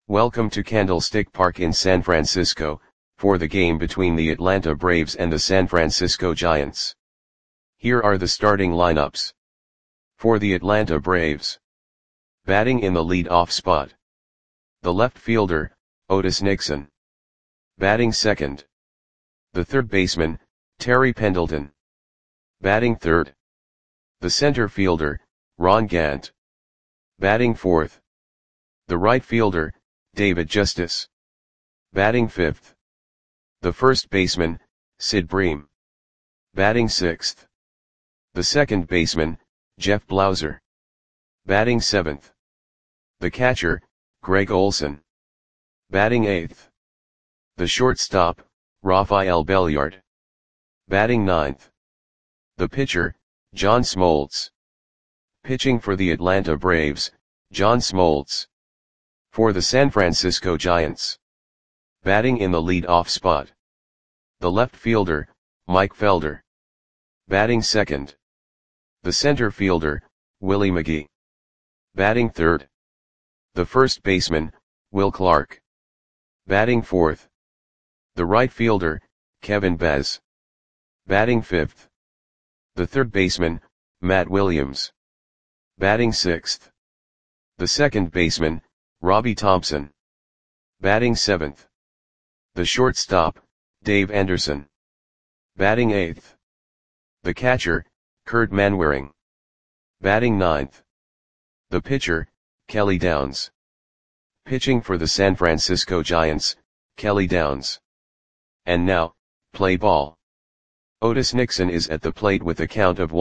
Welcome to Candlestick Park in San Francisco, for the game between the Atlanta Braves and the San Francisco Giants. Here are the starting lineups. For the Atlanta Braves. Batting in the lead-off spot. The left fielder, Otis Nixon. Batting second. The third baseman, Terry Pendleton. Batting third. The center fielder, Ron Gant. Batting fourth. The right fielder, David Justice. Batting fifth. The first baseman, Sid Bream. Batting sixth. The second baseman, Jeff Blauser. Batting seventh. The catcher, Greg Olson. Batting eighth. The shortstop, Rafael Belliard. Batting ninth. The pitcher, John Smoltz. Pitching for the Atlanta Braves, John Smoltz. For the San Francisco Giants. Batting in the lead-off spot. The left fielder, Mike Felder. Batting second. The center fielder, Willie McGee. Batting third. The first baseman, Will Clark. Batting fourth. The right fielder, Kevin Baz. Batting fifth. The third baseman, Matt Williams. Batting sixth. The second baseman, Robbie Thompson. Batting seventh. The shortstop, Dave Anderson. Batting eighth. The catcher, Kurt Manwaring. Batting ninth. The pitcher, Kelly Downs. Pitching for the San Francisco Giants, Kelly Downs. And now, play ball. Otis Nixon is at the plate with a count of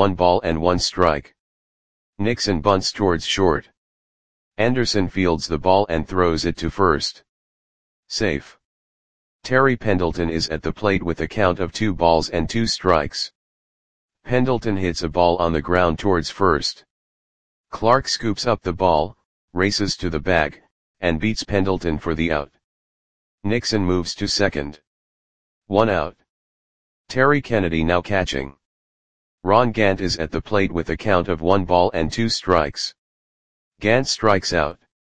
1-1 Nixon bunts towards short. Anderson fields the ball and throws it to first. Safe. Terry Pendleton is at the plate with a count of 2-2. Pendleton hits a ball on the ground towards first. Clark scoops up the ball, races to the bag, and beats Pendleton for the out. Nixon moves to second. 1 out. Terry Kennedy now catching. Ron Gant is at the plate with a count of 1-2. Gant strikes out.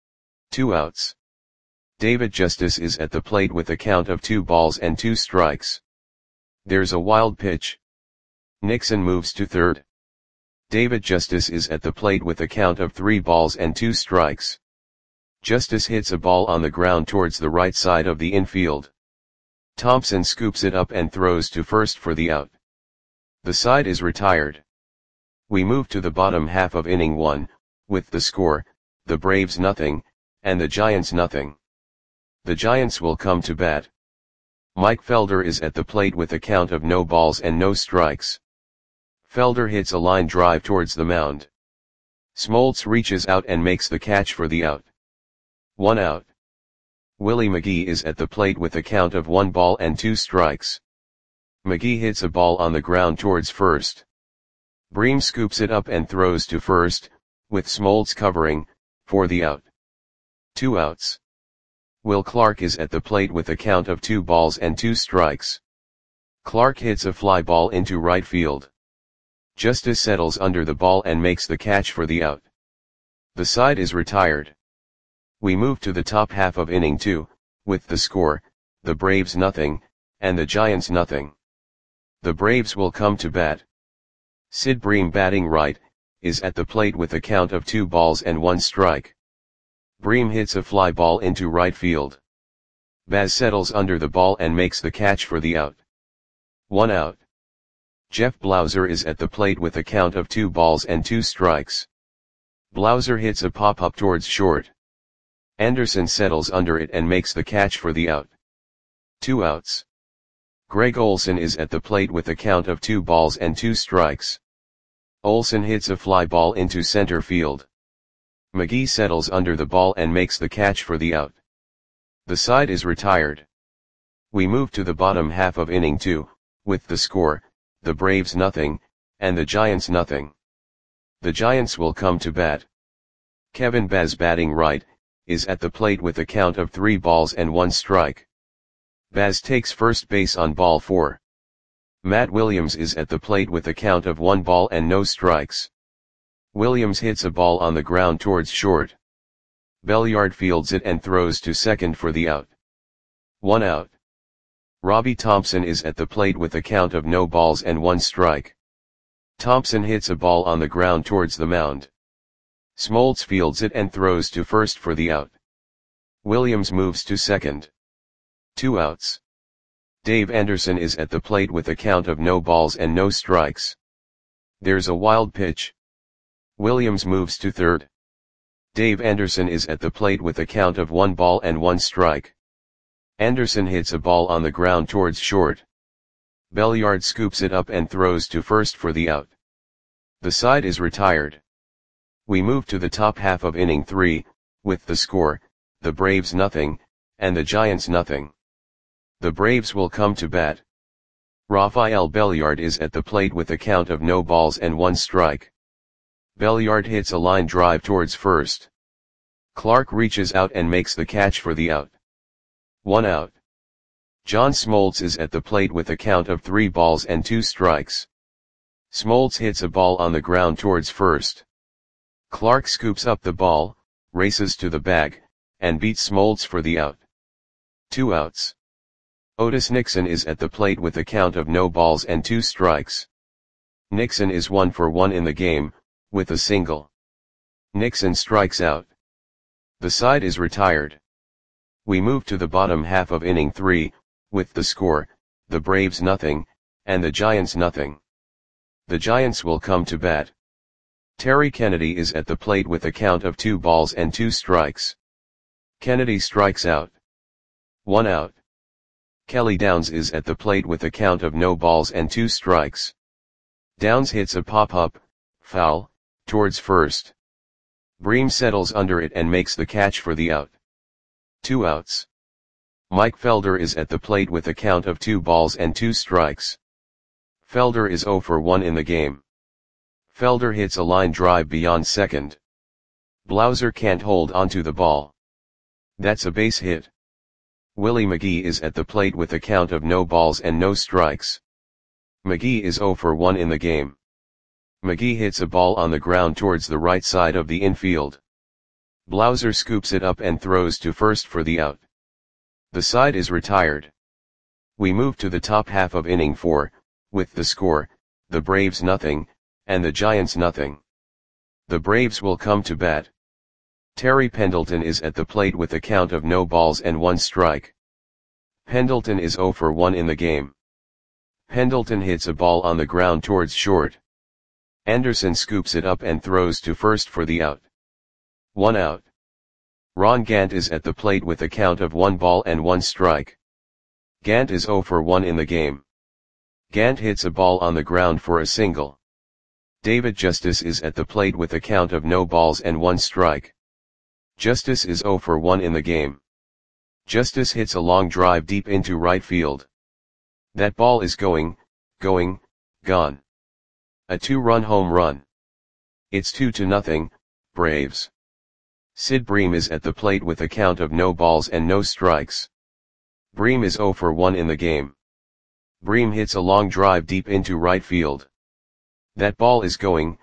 2 outs. David Justice is at the plate with a count of 2-2. There's a wild pitch. Nixon moves to third. David Justice is at the plate with a count of 3-2. Justice hits a ball on the ground towards the right side of the infield. Thompson scoops it up and throws to first for the out. The side is retired. We move to the bottom half of inning 1, with the score, the Braves 0, and the Giants 0. The Giants will come to bat. Mike Felder is at the plate with a count of no balls and no strikes. Felder hits a line drive towards the mound. Smoltz reaches out and makes the catch for the out. 1 out. Willie McGee is at the plate with a count of 1-2. McGee hits a ball on the ground towards first. Bream scoops it up and throws to first, with Smoltz covering, for the out. 2 outs. Will Clark is at the plate with a count of 2-2. Clark hits a fly ball into right field. Justice settles under the ball and makes the catch for the out. The side is retired. We move to the top half of inning 2, with the score, the Braves 0, and the Giants 0. The Braves will come to bat. Sid Bream batting right, is at the plate with a count of 2-1. Bream hits a fly ball into right field. Baz settles under the ball and makes the catch for the out. 1 out. Jeff Blauser is at the plate with a count of 2-2. Blauser hits a pop-up towards short. Anderson settles under it and makes the catch for the out. 2 outs. Greg Olson is at the plate with a count of 2-2. Olson hits a fly ball into center field. McGee settles under the ball and makes the catch for the out. The side is retired. We move to the bottom half of inning 2, with the score, the Braves 0, and the Giants 0. The Giants will come to bat. Kevin Baz batting right, is at the plate with a count of 3-1. Baz takes first base on ball 4. Matt Williams is at the plate with a count of 1 ball and no strikes. Williams hits a ball on the ground towards short. Belliard fields it and throws to second for the out. 1 out. Robbie Thompson is at the plate with a count of no balls and 1 strike. Thompson hits a ball on the ground towards the mound. Smoltz fields it and throws to first for the out. Williams moves to second. 2 outs. Dave Anderson is at the plate with a count of no balls and no strikes. There's a wild pitch. Williams moves to third. Dave Anderson is at the plate with a count of 1 ball and 1 strike. Anderson hits a ball on the ground towards short. Belliard scoops it up and throws to first for the out. The side is retired. We move to the top half of inning 3, with the score, the Braves nothing, and the Giants nothing. The Braves will come to bat. Rafael Belliard is at the plate with a count of no balls and 1 strike. Belliard hits a line drive towards first. Clark reaches out and makes the catch for the out. 1 out. John Smoltz is at the plate with a count of 3 balls and 2 strikes. Smoltz hits a ball on the ground towards first. Clark scoops up the ball, races to the bag, and beats Smoltz for the out. 2 outs. Otis Nixon is at the plate with a count of no balls and 2 strikes. Nixon is 1 for 1 in the game, with a single. Nixon strikes out. The side is retired. We move to the bottom half of inning 3, with the score, the Braves nothing, and the Giants nothing. The Giants will come to bat. Terry Kennedy is at the plate with a count of 2 balls and 2 strikes. Kennedy strikes out. 1 out. Kelly Downs is at the plate with a count of no balls and 2 strikes. Downs hits a pop-up, foul, towards first. Bream settles under it and makes the catch for the out. 2 outs. Mike Felder is at the plate with a count of 2 balls and 2 strikes. Felder is 0 for 1 in the game. Felder hits a line drive beyond second. Blauser can't hold onto the ball. That's a base hit. Willie McGee is at the plate with a count of no balls and no strikes. McGee is 0 for 1 in the game. McGee hits a ball on the ground towards the right side of the infield. Blauser scoops it up and throws to first for the out. The side is retired. We move to the top half of inning 4, with the score, the Braves nothing, and the Giants nothing. The Braves will come to bat. Terry Pendleton is at the plate with a count of no balls and 1 strike. Pendleton is 0 for 1 in the game. Pendleton hits a ball on the ground towards short. Anderson scoops it up and throws to first for the out. 1 out. Ron Gant is at the plate with a count of 1 ball and 1 strike. Gant is 0 for 1 in the game. Gant hits a ball on the ground for a single. David Justice is at the plate with a count of no balls and 1 strike. Justice is 0 for 1 in the game. Justice hits a long drive deep into right field. That ball is gone. A 2-run home run. It's 2-0, Braves. Sid Bream is at the plate with a count of no balls and no strikes. Bream is 0 for 1 in the game. Bream hits a long drive deep into right field. That ball is gone.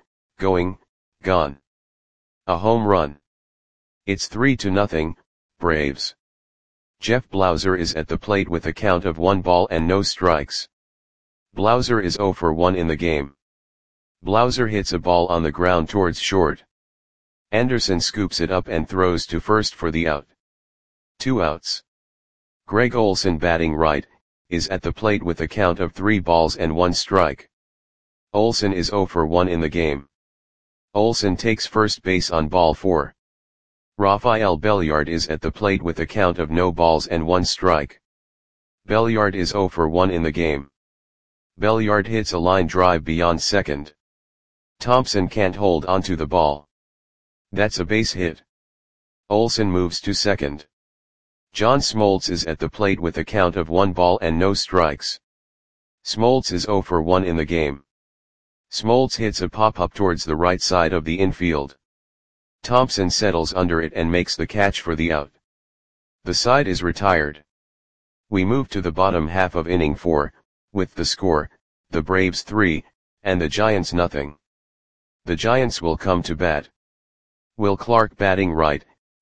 A home run. It's 3-0, Braves. Jeff Blauser is at the plate with a count of 1 ball and no strikes. Blauser is 0 for 1 in the game. Blauser hits a ball on the ground towards short. Anderson scoops it up and throws to first for the out. 2 outs. Greg Olson, batting right, is at the plate with a count of 3 balls and 1 strike. Olson is 0 for 1 in the game. Olson takes first base on ball 4. Rafael Belliard is at the plate with a count of no balls and 1 strike. Belliard is 0 for 1 in the game. Belliard hits a line drive beyond second. Thompson can't hold onto the ball. That's a base hit. Olson moves to second. John Smoltz is at the plate with a count of 1 ball and no strikes. Smoltz is 0 for 1 in the game. Smoltz hits a pop-up towards the right side of the infield. Thompson settles under it and makes the catch for the out. The side is retired. We move to the bottom half of inning 4, with the score, the Braves 3, and the Giants nothing. The Giants will come to bat. Will Clark, batting right,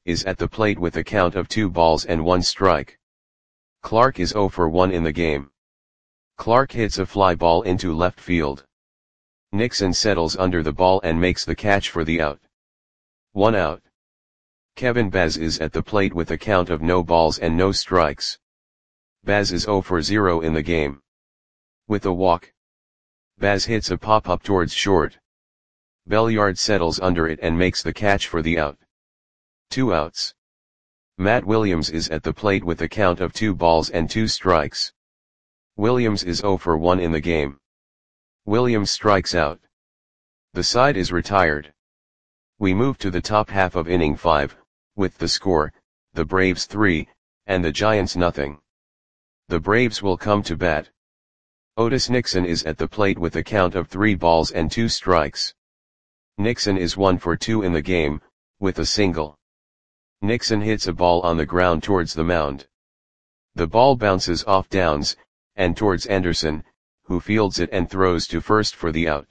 is at the plate with a count of 2 balls and 1 strike. Clark is 0 for 1 in the game. Clark hits a fly ball into left field. Nixon settles under the ball and makes the catch for the out. 1 out. Kevin Baz is at the plate with a count of no balls and no strikes. Baz is 0 for 0 in the game. With a walk, Baz hits a pop-up towards short. Belliard settles under it and makes the catch for the out. 2 outs. Matt Williams is at the plate with a count of 2 balls and 2 strikes. Williams is 0 for 1 in the game. Williams strikes out. The side is retired. We move to the top half of inning 5, with the score, the Braves 3, and the Giants nothing. The Braves will come to bat. Otis Nixon is at the plate with a count of 3 balls and 2 strikes. Nixon is 1 for 2 in the game, with a single. Nixon hits a ball on the ground towards the mound. The ball bounces off Downs, and towards Anderson, who fields it and throws to first for the out.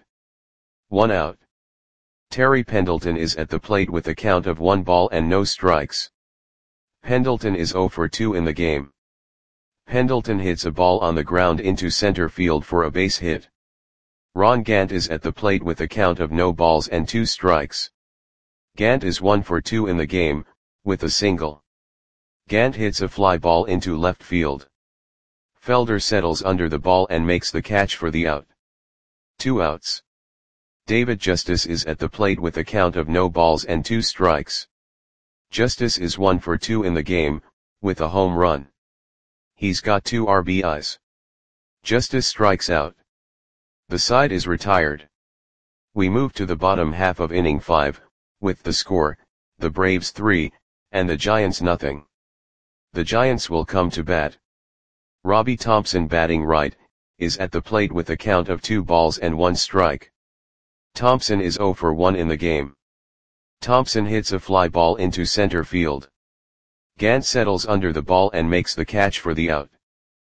1 out. Terry Pendleton is at the plate with a count of 1 ball and no strikes. Pendleton is 0 for 2 in the game. Pendleton hits a ball on the ground into center field for a base hit. Ron Gant is at the plate with a count of no balls and 2 strikes. Gant is 1 for 2 in the game, with a single. Gant hits a fly ball into left field. Felder settles under the ball and makes the catch for the out. 2 outs. David Justice is at the plate with a count of no balls and 2 strikes. Justice is 1 for 2 in the game, with a home run. He's got 2 RBIs. Justice strikes out. The side is retired. We move to the bottom half of inning 5, with the score, the Braves 3, and the Giants nothing. The Giants will come to bat. Robbie Thompson, batting right, is at the plate with a count of 2 balls and 1 strike. Thompson is 0 for 1 in the game. Thompson hits a fly ball into center field. Gant settles under the ball and makes the catch for the out.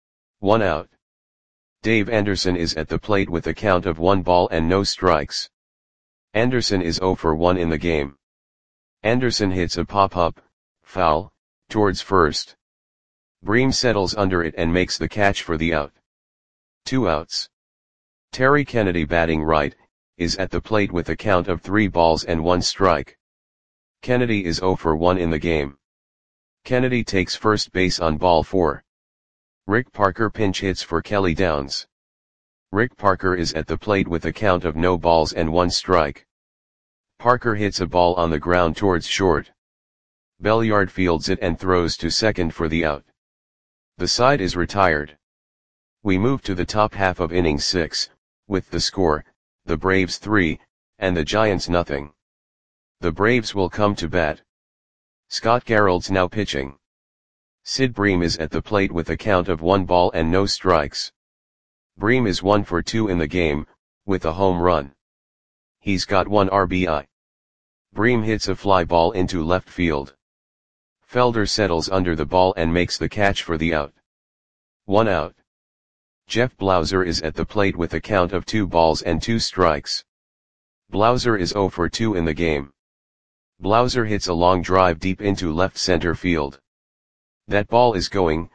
1 out. Dave Anderson is at the plate with a count of 1 ball and no strikes. Anderson is 0 for 1 in the game. Anderson hits a pop-up, foul, towards first. Bream settles under it and makes the catch for the out. 2 outs. Terry Kennedy, batting right, is at the plate with a count of 3 balls and 1 strike. Kennedy is 0 for 1 in the game. Kennedy takes first base on ball 4. Rick Parker pinch hits for Kelly Downs. Rick Parker is at the plate with a count of no balls and 1 strike. Parker hits a ball on the ground towards short. Belliard fields it and throws to second for the out. The side is retired. We move to the top half of inning 6, with the score, the Braves 3, and the Giants nothing. The Braves will come to bat. Scott Garreld's now pitching. Sid Bream is at the plate with a count of 1 ball and no strikes. Bream is 1 for 2 in the game, with a home run. He's got 1 RBI. Bream hits a fly ball into left field. Felder settles under the ball and makes the catch for the out. 1 out. Jeff Blauser is at the plate with a count of 2 balls and 2 strikes. Blauser is 0 for 2 in the game. Blauser hits a long drive deep into left center field. That ball is gone.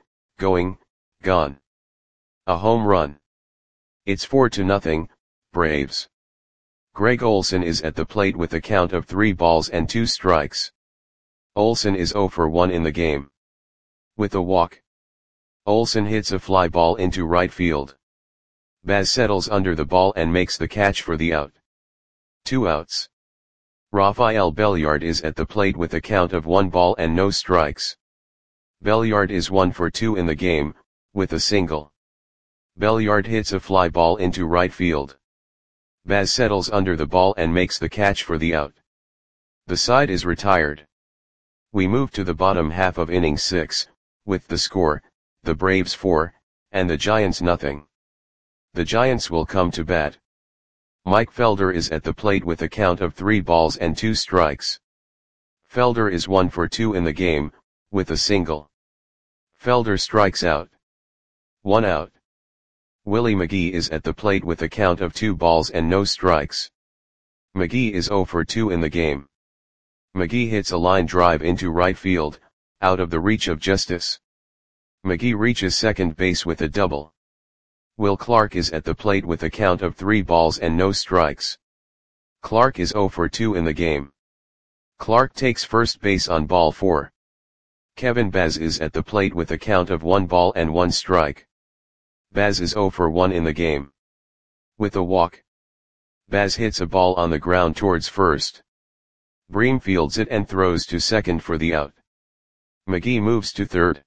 A home run. It's 4-0, Braves. Greg Olson is at the plate with a count of 3 balls and 2 strikes. Olson is 0 for 1 in the game. With a walk, Olson hits a fly ball into right field. Baz settles under the ball and makes the catch for the out. 2 outs. Rafael Belliard is at the plate with a count of 1 ball and no strikes. Belliard is 1 for 2 in the game, with a single. Belliard hits a fly ball into right field. Baz settles under the ball and makes the catch for the out. The side is retired. We move to the bottom half of inning 6, with the score, the Braves 4, and the Giants nothing. The Giants will come to bat. Mike Felder is at the plate with a count of 3 balls and 2 strikes. Felder is 1 for 2 in the game, with a single. Felder strikes out. 1 out. Willie McGee is at the plate with a count of 2 balls and no strikes. McGee is 0 for 2 in the game. McGee hits a line drive into right field, out of the reach of Justice. McGee reaches second base with a double. Will Clark is at the plate with a count of 3 balls and no strikes. Clark is 0 for 2 in the game. Clark takes first base on ball 4. Kevin Baz is at the plate with a count of 1 ball and 1 strike. Baz is 0 for 1 in the game. With a walk, Baz hits a ball on the ground towards first. Bream fields it and throws to second for the out. McGee moves to third.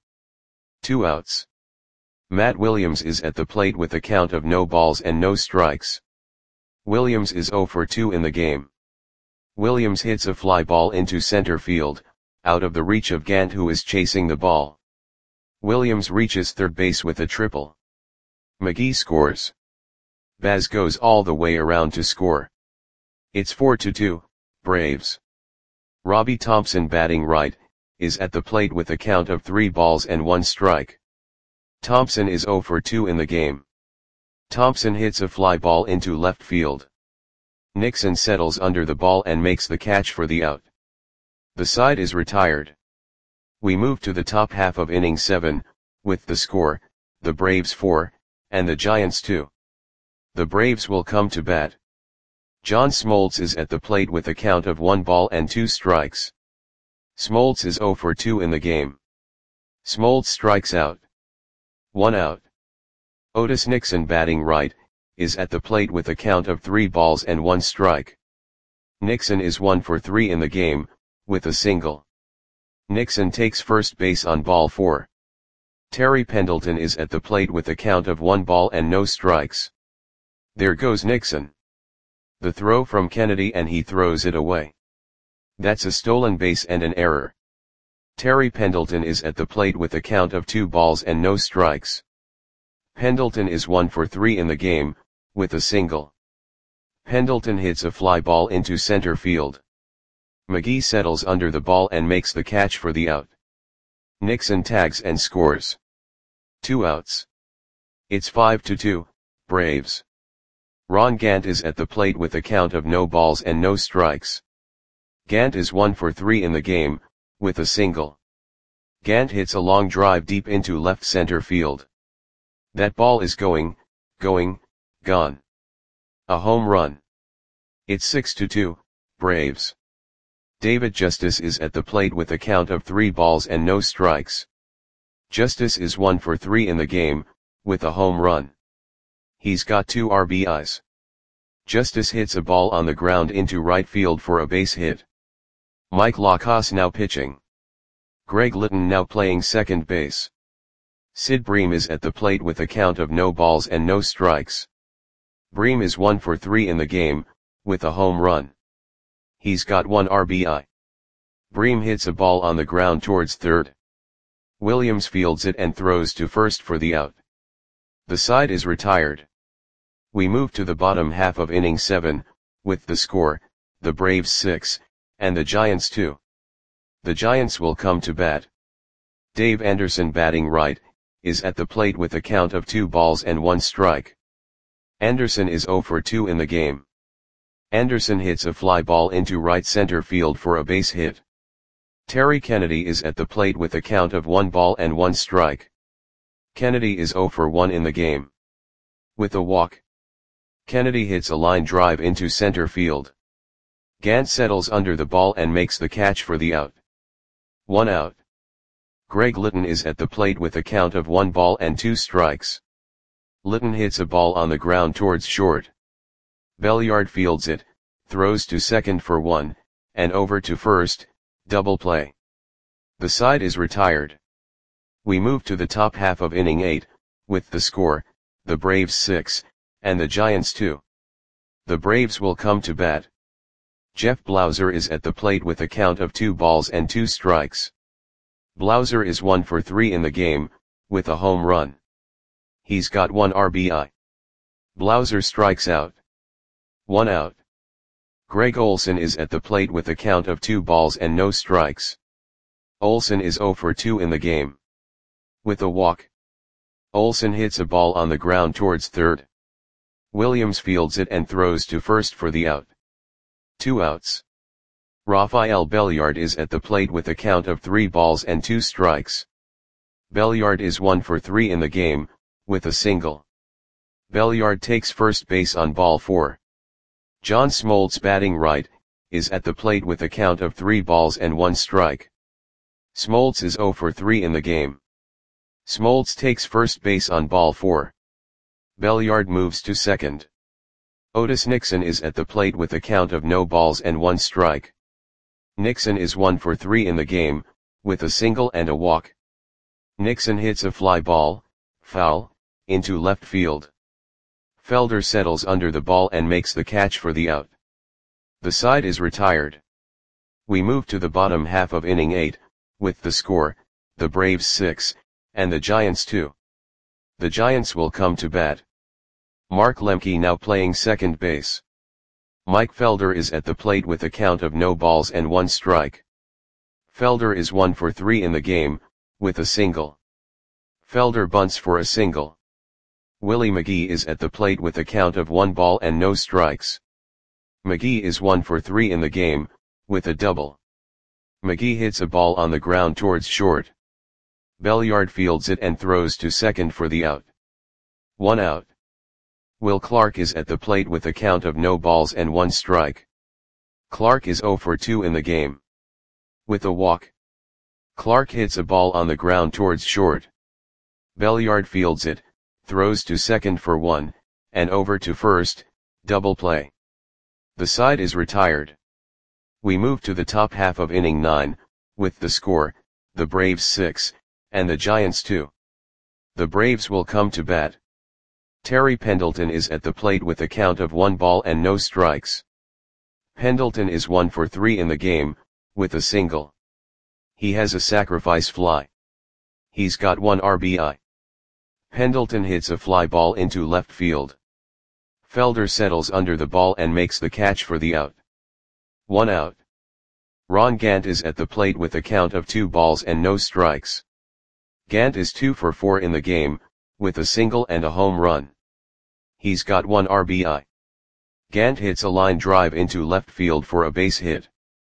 2 outs. Matt Williams is at the plate with a count of no balls and no strikes. Williams is 0 for 2 in the game. Williams hits a fly ball into center field, out of the reach of Gant, who is chasing the ball. Williams reaches third base with a triple. McGee scores. Baz goes all the way around to score. It's 4-2, Braves. Robbie Thompson, batting right, is at the plate with a count of 3 balls and 1 strike. Thompson is 0 for 2 in the game. Thompson hits a fly ball into left field. Nixon settles under the ball and makes the catch for the out. The side is retired. We move to the top half of inning 7, with the score, the Braves 4, and the Giants 2. The Braves will come to bat. John Smoltz is at the plate with a count of 1 ball and 2 strikes. Smoltz is 0 for 2 in the game. Smoltz strikes out. 1 out. Otis Nixon, batting right, is at the plate with a count of 3 balls and 1 strike. Nixon is 1 for 3 in the game, with a single. Nixon takes first base on ball 4. Terry Pendleton is at the plate with a count of 1 ball and no strikes. There goes Nixon. The throw from Kennedy, and he throws it away. That's a stolen base and an error. Terry Pendleton is at the plate with a count of 2 balls and no strikes. Pendleton is 1 for 3 in the game, with a single. Pendleton hits a fly ball into center field. McGee settles under the ball and makes the catch for the out. Nixon tags and scores. 2 outs. It's 5-2, Braves. Ron Gant is at the plate with a count of no balls and no strikes. Gant is 1 for 3 in the game, with a single. Gant hits a long drive deep into left center field. That ball is gone. A home run. It's 6-2, Braves. David Justice is at the plate with a count of 3 balls and no strikes. Justice is 1 for 3 in the game, with a home run. He's got 2 RBIs. Justice hits a ball on the ground into right field for a base hit. Mike Lacasse now pitching. Greg Litton now playing second base. Sid Bream is at the plate with a count of no balls and no strikes. Bream is 1 for 3 in the game, with a home run. He's got 1 RBI. Bream hits a ball on the ground towards third. Williams fields it and throws to first for the out. The side is retired. We move to the bottom half of inning 7, with the score, the Braves 6, and the Giants 2. The Giants will come to bat. Dave Anderson, batting right, is at the plate with a count of 2 balls and 1 strike. Anderson is 0 for 2 in the game. Anderson hits a fly ball into right center field for a base hit. Terry Kennedy is at the plate with a count of 1 ball and 1 strike. Kennedy is 0 for 1 in the game. With a walk, Kennedy hits a line drive into center field. Gant settles under the ball and makes the catch for the out. 1 out. Greg Litton is at the plate with a count of 1 ball and 2 strikes. Litton hits a ball on the ground towards short. Belliard fields it, throws to second for 1, and over to first, double play. The side is retired. We move to the top half of inning 8, with the score, the Braves 6, and the Giants 2. The Braves will come to bat. Jeff Blauser is at the plate with a count of 2 balls and 2 strikes. Blauser is 1 for 3 in the game, with a home run. He's got 1 RBI. Blauser strikes out. 1 out. Greg Olson is at the plate with a count of 2 balls and no strikes. Olson is 0 for 2 in the game. With a walk, Olson hits a ball on the ground towards third. Williams fields it and throws to first for the out. 2 outs. Rafael Belliard is at the plate with a count of 3 balls and 2 strikes. Belliard is 1 for 3 in the game, with a single. Belliard takes first base on ball 4. John Smoltz, batting right, is at the plate with a count of 3 balls and 1 strike. Smoltz is 0 for 3 in the game. Smoltz takes first base on ball 4. Belliard moves to second. Otis Nixon is at the plate with a count of no balls and 1 strike. Nixon is 1 for 3 in the game, with a single and a walk. Nixon hits a fly ball, foul, into left field. Felder settles under the ball and makes the catch for the out. The side is retired. We move to the bottom half of inning 8, with the score, the Braves 6, and the Giants 2. The Giants will come to bat. Mark Lemke now playing second base. Mike Felder is at the plate with a count of no balls and 1 strike. Felder is 1 for 3 in the game, with a single. Felder bunts for a single. Willie McGee is at the plate with a count of 1 ball and no strikes. McGee is 1 for 3 in the game, with a double. McGee hits a ball on the ground towards short. Belliard fields it and throws to second for the out. 1 out. Will Clark is at the plate with a count of no balls and 1 strike. Clark is 0 for 2 in the game. With a walk. Clark hits a ball on the ground towards short. Belliard fields it, throws to second for 1, and over to first, double play. The side is retired. We move to the top half of inning 9, with the score, the Braves 6, and the Giants 2. The Braves will come to bat. Terry Pendleton is at the plate with a count of 1 ball and no strikes. Pendleton is 1 for 3 in the game, with a single. He has a sacrifice fly. He's got 1 RBI. Pendleton hits a fly ball into left field. Felder settles under the ball and makes the catch for the out. 1 out. Ron Gant is at the plate with a count of 2 balls and no strikes. Gant is 2 for 4 in the game, with a single and a home run. He's got 1 RBI. Gant hits a line drive into left field for a base hit.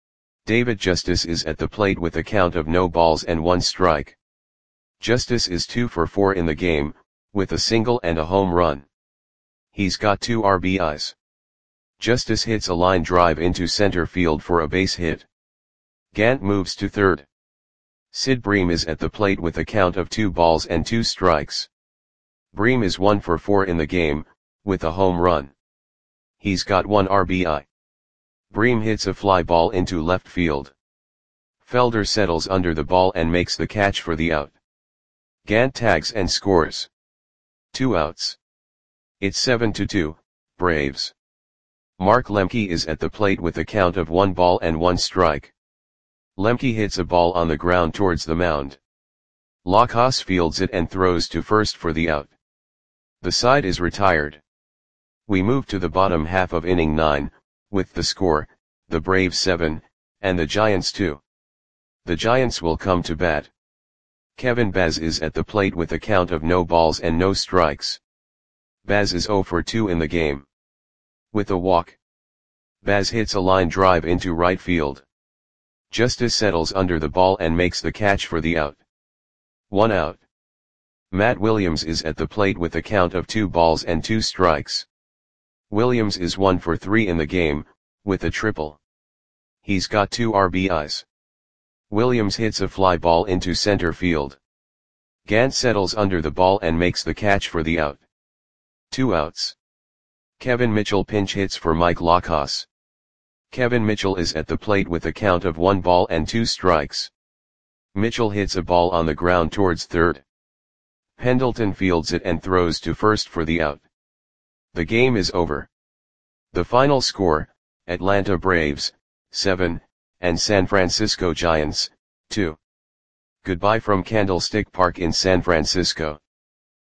David Justice is at the plate with a count of no balls and 1 strike. Justice is 2 for 4 in the game, with a single and a home run. He's got 2 RBIs. Justice hits a line drive into center field for a base hit. Gant moves to third. Sid Bream is at the plate with a count of 2 balls and 2 strikes. Bream is 1 for 4 in the game, with a home run. He's got 1 RBI. Bream hits a fly ball into left field. Felder settles under the ball and makes the catch for the out. Gant tags and scores. 2 outs. It's 7-2, Braves. Mark Lemke is at the plate with a count of 1 ball and 1 strike. Lemke hits a ball on the ground towards the mound. Lockhauss fields it and throws to first for the out. The side is retired. We move to the bottom half of inning 9, with the score, the Braves 7, and the Giants 2. The Giants will come to bat. Kevin Baz is at the plate with a count of no balls and no strikes. Baz is 0 for 2 in the game. With a walk. Baz hits a line drive into right field. Justice settles under the ball and makes the catch for the out. 1 out. Matt Williams is at the plate with a count of 2 balls and 2 strikes. Williams is 1 for 3 in the game, with a triple. He's got 2 RBIs. Williams hits a fly ball into center field. Gant settles under the ball and makes the catch for the out. 2 outs. Kevin Mitchell pinch hits for Mike Lockhauss. Kevin Mitchell is at the plate with a count of 1 ball and 2 strikes. Mitchell hits a ball on the ground towards third. Pendleton fields it and throws to first for the out. The game is over. The final score, Atlanta Braves, 7, and San Francisco Giants, 2. Goodbye from Candlestick Park in San Francisco.